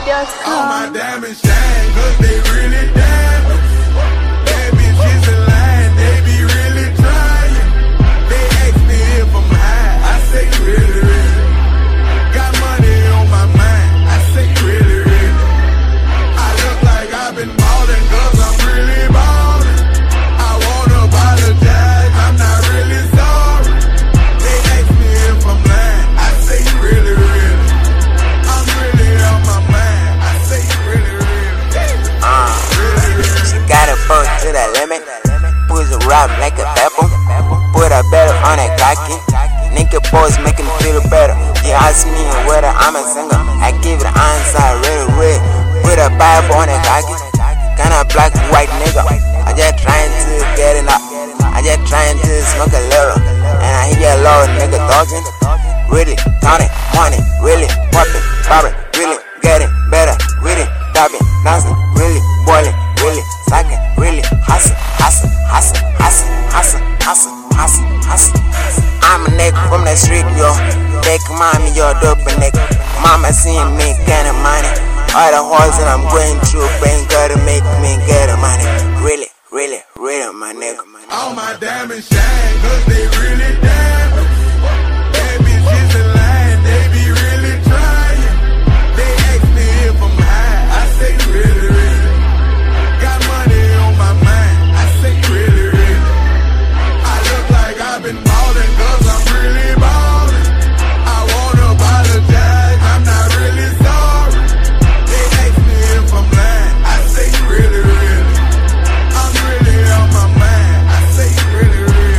All my diamond shine, cause they really diamonds. Bad bitches in line, they be really trying. They ask me if I'm high, I say really, really. Got money on my mind, I say really, really. I look like I've been ballin' cause I'm really ballin'. I wanna apologize, I'm not really sorry. They ask me if I'm lying, I say really, really. I'm really on my mind, I say really, really. She got a boat to the limit. Pussy rap like a pepper. Put a better on that cocky. Nigga boys make me feel better. He asked me whether I'm a singer. I give the answer really red. Put a Bible on that cocky. Kinda black white nigga. I just trying to get it up. I just trying to smoke a little. And I hear a lot of nigga talking. Really counting money. Really popping, popping. Really getting better. Really dabbing, dancing. Really boiling. Really sucking. Really hustle, hustle, hustle, hustle, hustle, hustle, hustle, hustle. I'm a nigga from the street, yo. Big mommy, yo, dope nigga. Mama seeing me getting money. All the hoes that I'm going through, ain't gotta make me get the money. Really, really, really, my nigga. All my diamonds shine, cause they really diamonds. Bad bitches in line, they be really trying. They ask me if I'm high, I say really, really. Got money on my mind, I say really, really. I look like I've been ballin' cause I'm really ballin'. I wanna apologize, I'm not really sorry. They ask me if I'm lying, I say really, really. I'm really on my mind, I say really, really.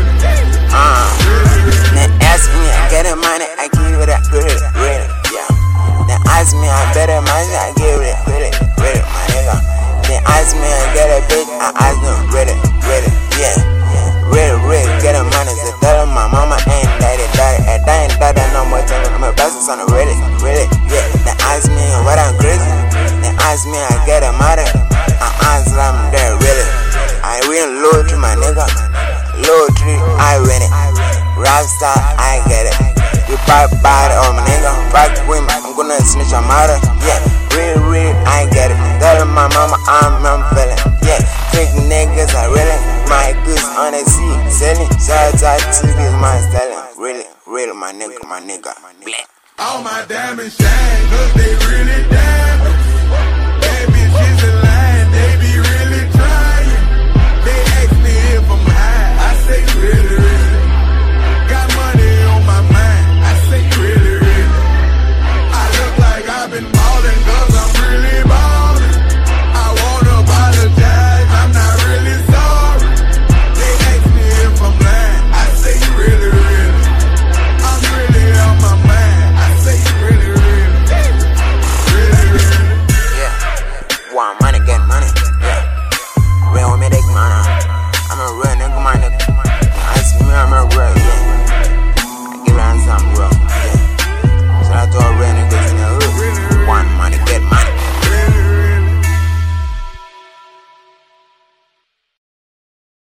They ask me, I get the money, I give it up, really, really, yeah. They ask me, I better money, I give it, really, really, my nigga. They ask me, I get a bitch, I ask them, really, really, yeah. Really, really, get the money, so tell them my mama ain't daddy, and I ain't daddy no more time. I'm a best son, really, really, yeah. They ask me what I'm crazy, they ask me, I get a money, I ask them, they're really. I win low to my nigga, low tree, I win it. Rapstar, I get it. You pop bad on my nigga, fuck with me, I'm gonna snitch your mother, yeah. Real, real, I get it. Tell my mama I'm feeling, yeah. Think niggas are really my goods on the sea, selling. Shout out to this man selling, really, real, my nigga, my nigga. Black. All my diamonds shine, cause they